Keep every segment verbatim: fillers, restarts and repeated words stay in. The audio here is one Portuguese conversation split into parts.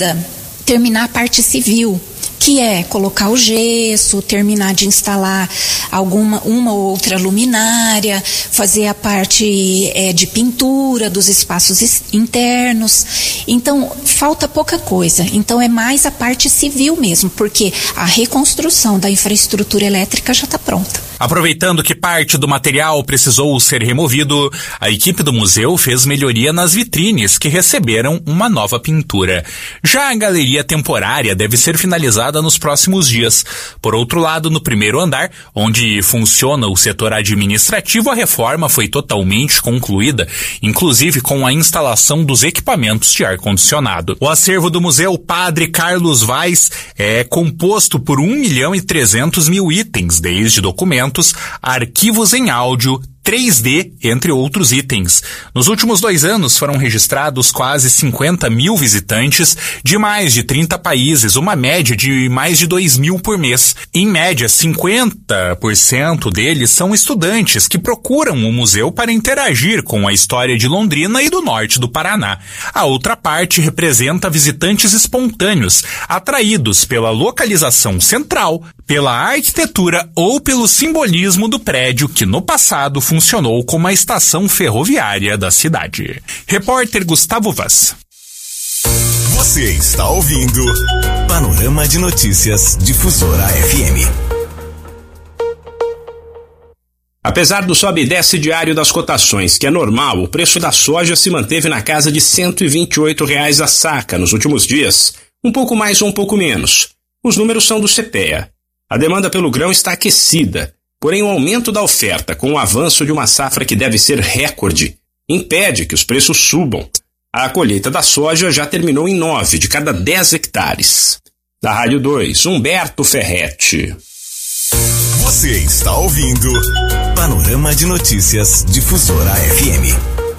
ainda terminar a parte civil, que é colocar o gesso, terminar de instalar alguma uma ou outra luminária, fazer a parte é, de pintura dos espaços internos. Então, falta pouca coisa. Então, é mais a parte civil mesmo, porque a reconstrução da infraestrutura elétrica já está pronta. Aproveitando que parte do material precisou ser removido, a equipe do museu fez melhoria nas vitrines, que receberam uma nova pintura. Já a galeria temporária deve ser finalizada nos próximos dias. Por outro lado, no primeiro andar, onde funciona o setor administrativo, a reforma foi totalmente concluída, inclusive com a instalação dos equipamentos de ar-condicionado. O acervo do Museu Padre Carlos Vaz é composto por um milhão e trezentos mil itens, desde documentos, arquivos em áudio, três D, entre outros itens. Nos últimos dois anos foram registrados quase cinquenta mil visitantes de mais de trinta países, uma média de mais de dois mil por mês. Em média, cinquenta por cento deles são estudantes que procuram o museu para interagir com a história de Londrina e do norte do Paraná. A outra parte representa visitantes espontâneos, atraídos pela localização central, pela arquitetura ou pelo simbolismo do prédio que no passado funcionou como a estação ferroviária da cidade. Repórter Gustavo Vaz. Você está ouvindo Panorama de Notícias Difusora F M. Apesar do sobe e desce diário das cotações, que é normal, o preço da soja se manteve na casa de cento e vinte e oito reais a saca nos últimos dias, um pouco mais ou um pouco menos. Os números são do CEPEA. A demanda pelo grão está aquecida, porém o aumento da oferta, com o avanço de uma safra que deve ser recorde, impede que os preços subam. A colheita da soja já terminou em nove de cada dez hectares. Da Rádio dois, Humberto Ferretti. Você está ouvindo Panorama de Notícias Difusora F M.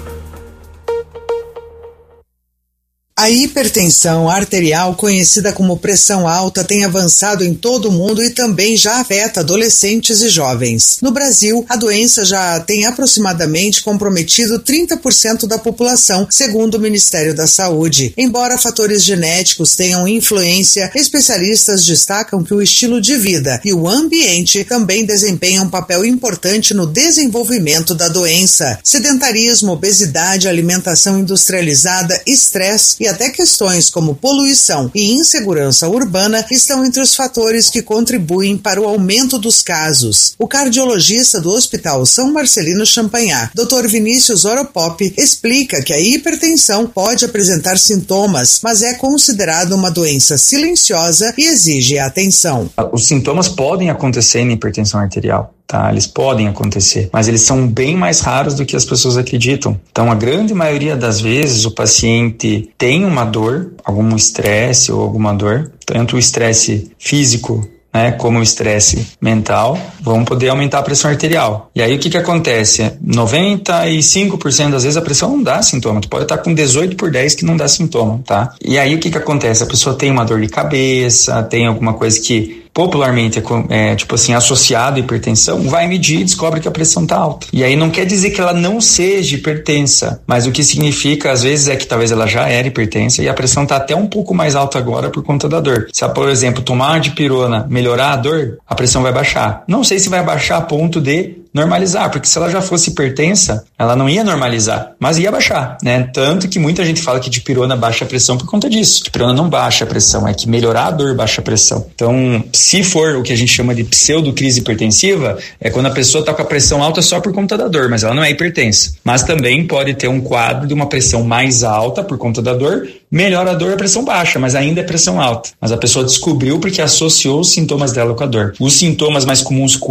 A hipertensão arterial, conhecida como pressão alta, tem avançado em todo o mundo e também já afeta adolescentes e jovens. No Brasil, a doença já tem aproximadamente comprometido trinta por cento da população, segundo o Ministério da Saúde. Embora fatores genéticos tenham influência, especialistas destacam que o estilo de vida e o ambiente também desempenham um papel importante no desenvolvimento da doença. Sedentarismo, obesidade, alimentação industrializada, estresse e até questões como poluição e insegurança urbana estão entre os fatores que contribuem para o aumento dos casos. O cardiologista do Hospital São Marcelino Champagnat, doutor Vinícius Oropop, explica que a hipertensão pode apresentar sintomas, mas é considerada uma doença silenciosa e exige atenção. Os sintomas podem acontecer na hipertensão arterial. Tá, eles podem acontecer, mas eles são bem mais raros do que as pessoas acreditam. Então, a grande maioria das vezes, o paciente tem uma dor, algum estresse ou alguma dor, tanto o estresse físico, né, como o estresse mental, vão poder aumentar a pressão arterial. E aí o que que acontece? noventa e cinco por cento das vezes a pressão não dá sintoma. Tu pode estar com dezoito por dez que não dá sintoma, tá? E aí o que que acontece? A pessoa tem uma dor de cabeça, tem alguma coisa que popularmente é, é tipo assim, associado à hipertensão, vai medir e descobre que a pressão tá alta. E aí não quer dizer que ela não seja hipertensa, mas o que significa às vezes é que talvez ela já era hipertensa e a pressão tá até um pouco mais alta agora por conta da dor. Se ela, por exemplo, tomar uma dipirona, melhorar a dor, a pressão vai baixar. Não sei se vai baixar a ponto de normalizar, porque se ela já fosse hipertensa, ela não ia normalizar, mas ia baixar, né? Tanto que muita gente fala que dipirona baixa a pressão por conta disso. Dipirona não baixa a pressão, é que melhorar a dor baixa a pressão. Então, se for o que a gente chama de pseudocrise hipertensiva, é quando a pessoa está com a pressão alta só por conta da dor, mas ela não é hipertensa. Mas também pode ter um quadro de uma pressão mais alta por conta da dor, melhora a dor, a pressão baixa, mas ainda é pressão alta. Mas a pessoa descobriu porque associou os sintomas dela com a dor. Os sintomas mais comuns